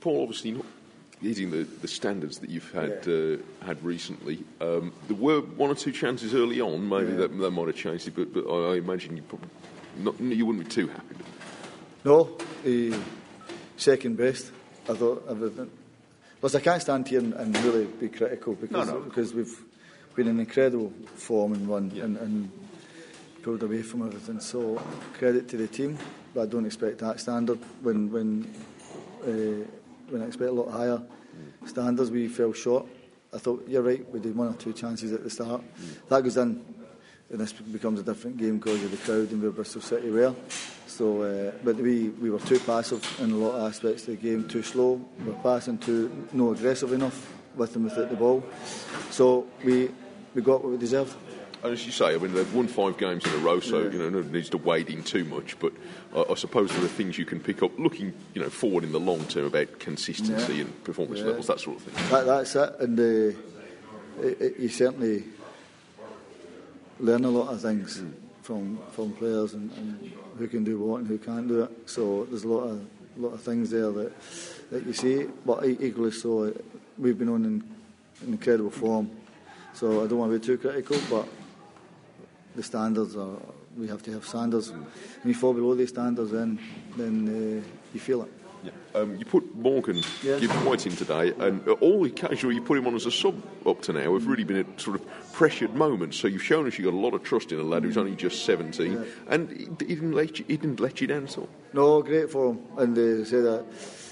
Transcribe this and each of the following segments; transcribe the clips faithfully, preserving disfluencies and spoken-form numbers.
Paul, obviously not hitting the, the standards that you've had yeah. uh, had recently. Um, there were one or two chances early on. Maybe yeah. that, that might have changed it, but, but I, I imagine you probably not, you wouldn't be too happy. No, uh, second best. I thought everything. Plus, I can't stand here and, and really be critical because no, no. because we've been in incredible form and run yeah. and, and pulled away from everything. So credit to the team, but I don't expect that standard. When when uh, when I expect a lot higher mm. standards, we fell short. I thought you're right. We did one or two chances at the start. Mm. That goes in, and this becomes a different game because of the crowd and where Bristol City were. So, uh, but we, we were too passive in a lot of aspects of the game, too slow. We were passing too no aggressive enough with them without the ball. So we we got what we deserved. And as you say, I mean, they've won five games in a row, so yeah. you know, no one needs to wade in too much. But uh, I suppose there are things you can pick up, looking, you know, forward in the long term about consistency yeah. and performance yeah. levels, that sort of thing. That, that's it, and uh, it, it, you certainly learn a lot of things mm. from from players and, and who can do what and who can't do it. So there's a lot of lot of things there that that you see. But equally so, we've been on in, in incredible form. So I don't want to be too critical, but the standards are. We have to have standards. When you fall below these standards, then then uh, you feel it. Yeah. Um, you put Morgan yeah. Gibbs White in today, and all occasionally you put him on as a sub up to now have really been at sort of pressured moments. So you've shown us you've got a lot of trust in a lad who's only just seventeen, yeah. and he, he didn't let you, he didn't let you down at all. No, great for him, and they uh, say that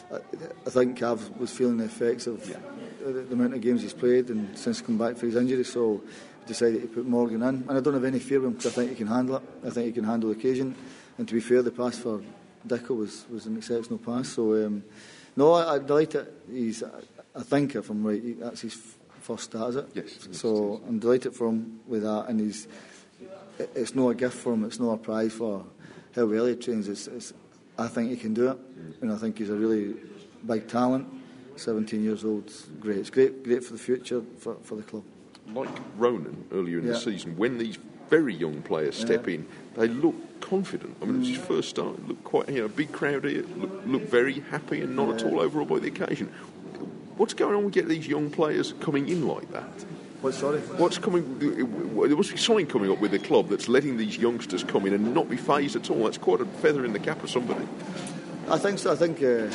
I think Cav was feeling the effects of yeah. the, the amount of games he's played, and since come back for his injury, so decided to put Morgan in, and I don't have any fear of him because I think he can handle it. I think he can handle the occasion, and to be fair, the pass for Dicko was, was an exceptional pass. So um, no, I, I delighted. He's, I think if I'm right, he, that's his f- first start, is it? Yes. So I'm delighted for him with that, and he's. It, it's not a gift for him. It's not a prize for how well he trains. It's, it's, I think he can do it, mm. and I think he's a really big talent. seventeen years old, great. It's great, great for the future for, for the club. Like Ronan earlier in yeah. the season, when these very young players step yeah. in, they look confident. I mean, it was his first start. It looked quite, you know, a big crowd here. Look, look very happy and not yeah. at all overawed by the occasion. What's going on? We get these young players coming in like that. What? Sorry. What's coming? There must be something coming up with the club that's letting these youngsters come in and not be phased at all. That's quite a feather in the cap of somebody. I think so. I think. Uh,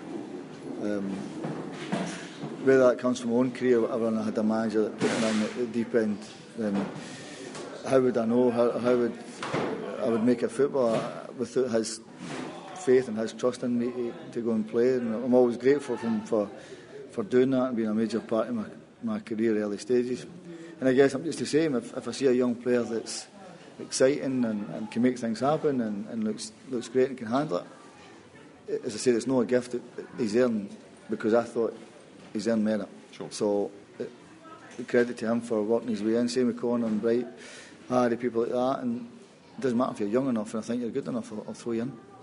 um, Whether that comes from my own career, whatever, and I had a manager that put me in at the deep end, then how would I know? How, how would I would make a footballer without his faith and his trust in me to, to go and play? And I'm always grateful for him for, for doing that and being a major part of my, my career early stages. And I guess I'm just the same. If, if I see a young player that's exciting and, and can make things happen and, and looks looks great and can handle it, as I said, it's not a gift that he's earned because I thought. He's earned merit. Sure. So, it, credit to him for working his way in. Same with Connor and Bright, Harry, people like that. And it doesn't matter if you're young enough, and I think you're good enough, I'll, I'll throw you in.